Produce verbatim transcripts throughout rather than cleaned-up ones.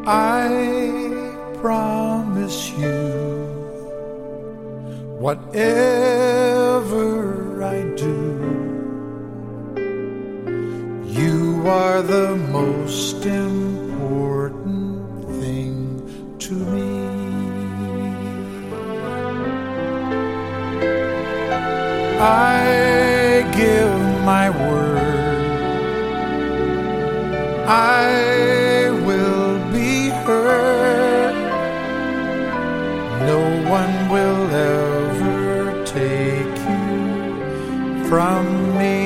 I promise you, whatever I do, you are the most important thing to me. I give my word, I will be heard. No one will ever take you from me.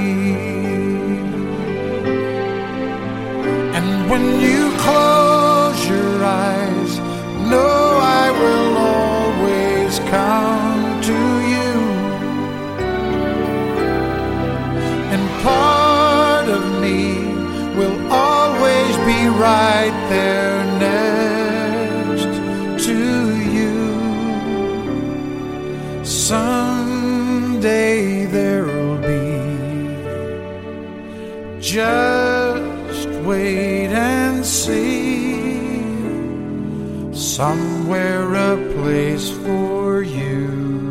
And when you close your eyes, know I will always come to you. And part of me will always be right there next to you. Someday there'll be, just wait and see, somewhere a place for you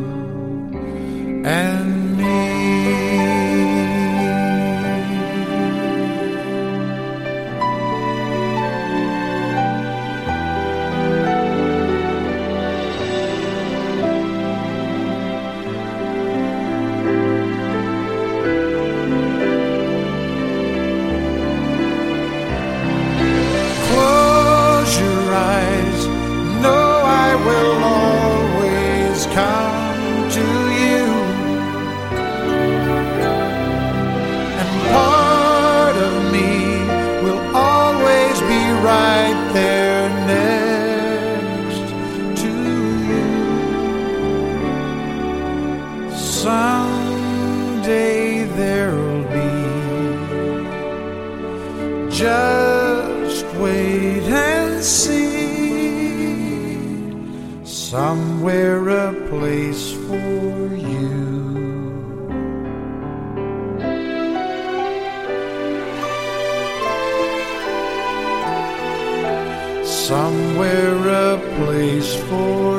and me. Come to you, and part of me will always be right there next to you. Someday there'll be, just wait and see, somewhere a place for you. Somewhere a place for